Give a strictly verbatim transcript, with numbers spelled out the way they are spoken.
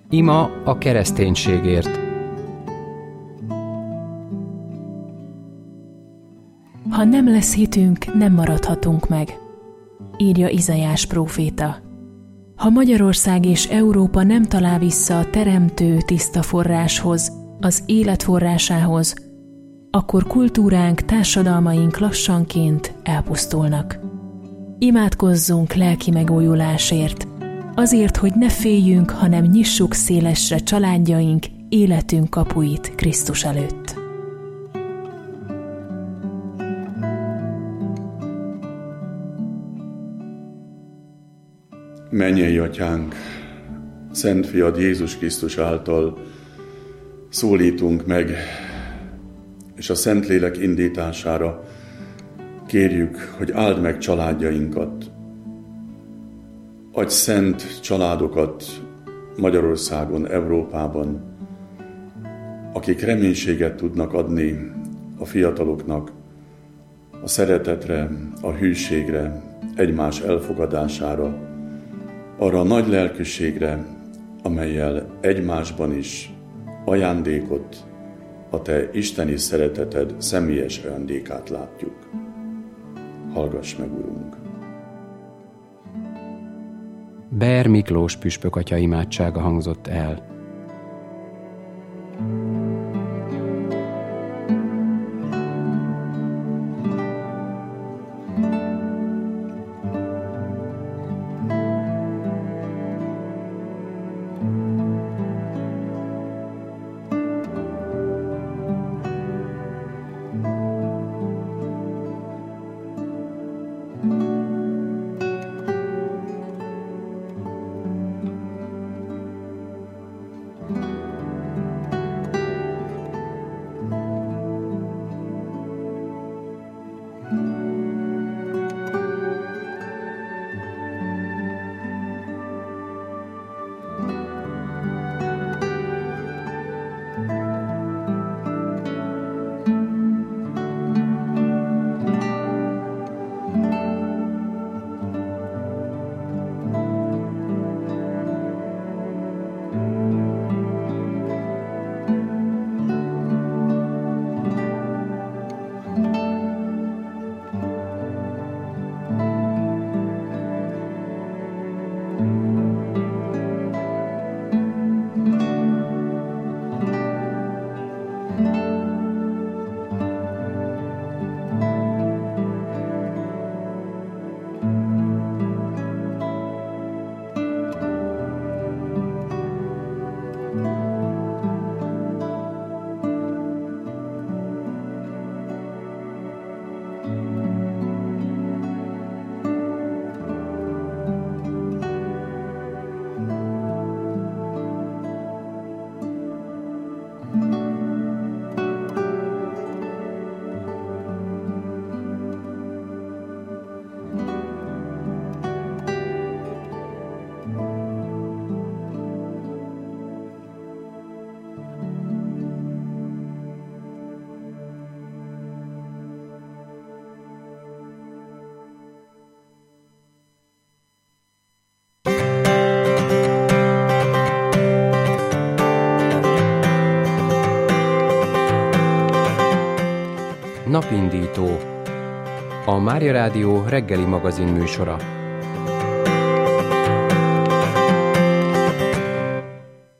Ima a kereszténységért. Ha nem lesz hitünk, nem maradhatunk meg, írja Izaiás próféta. Ha Magyarország és Európa nem talál vissza a teremtő tiszta forráshoz, az élet forrásához, akkor kultúránk, társadalmaink lassanként elpusztulnak. Imádkozzunk lelki megújulásért, azért, hogy ne féljünk, hanem nyissuk szélesre családjaink, életünk kapuit Krisztus előtt. Mennyei Atyánk, Szent Fiad Jézus Krisztus által szólítunk meg, és a Szentlélek indítására kérjük, hogy áld meg családjainkat. Adj szent családokat Magyarországon, Európában, akik reménységet tudnak adni a fiataloknak, a szeretetre, a hűségre, egymás elfogadására, arra a nagy lelkűségre, amellyel egymásban is ajándékot, a Te isteni szereteted személyes ajándékát látjuk. Hallgass meg, Urunk! Beer Miklós püspök atya imádsága hangzott el. Napindító, a Mária Rádió reggeli magazin műsora.